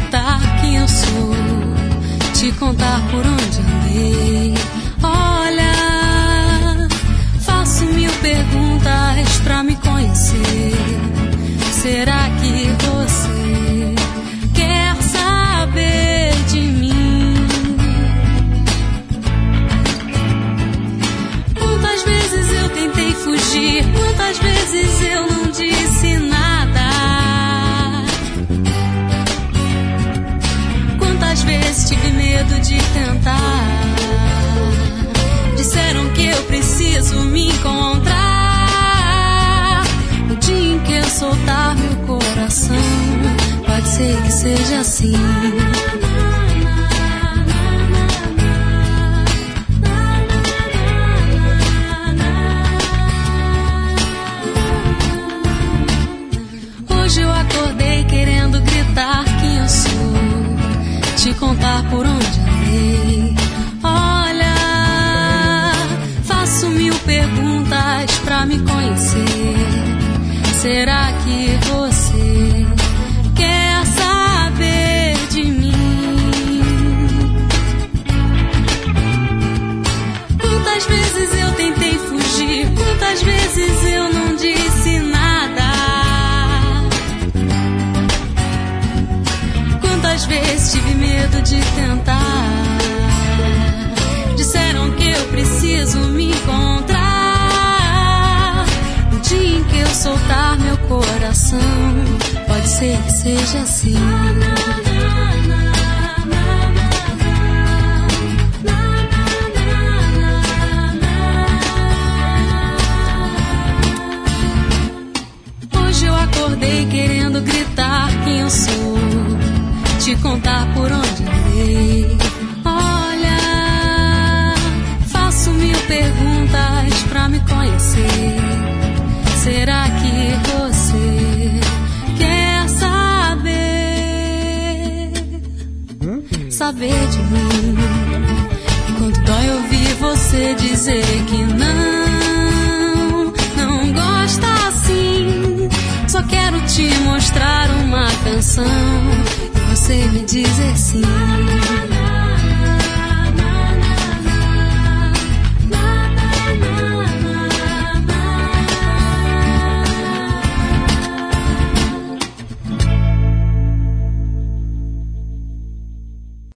gritar quem eu sou, te contar por onde andei. Olha, faço mil perguntas pra me conhecer. Será que você quer saber de mim? Quantas vezes eu tentei fugir, quantas vezes eu não disse nada. Quantas vezes tive medo de tentar. Disseram que eu preciso me encontrar. O dia em que eu soltar meu coração, pode ser que seja assim. Hoje eu acordei querendo gritar quem eu sou, te contar por onde andei. Olha, faço mil perguntas pra me conhecer. Será que você quer saber de mim? Quantas vezes eu tentei fugir, quantas vezes eu não disse nada. Quantas vezes tive medo de tentar. Disseram que eu preciso me encontrar. No dia em que eu soltar meu coração, pode ser que seja assim. Hoje eu acordei querendo gritar quem eu sou, te contar por onde andei. Olha, faço mil perguntas pra me conhecer. Será que você quer saber de mim? Quanto dói ouvir você dizer que não gosta assim. Só quero te mostrar uma canção e você me dizer sim.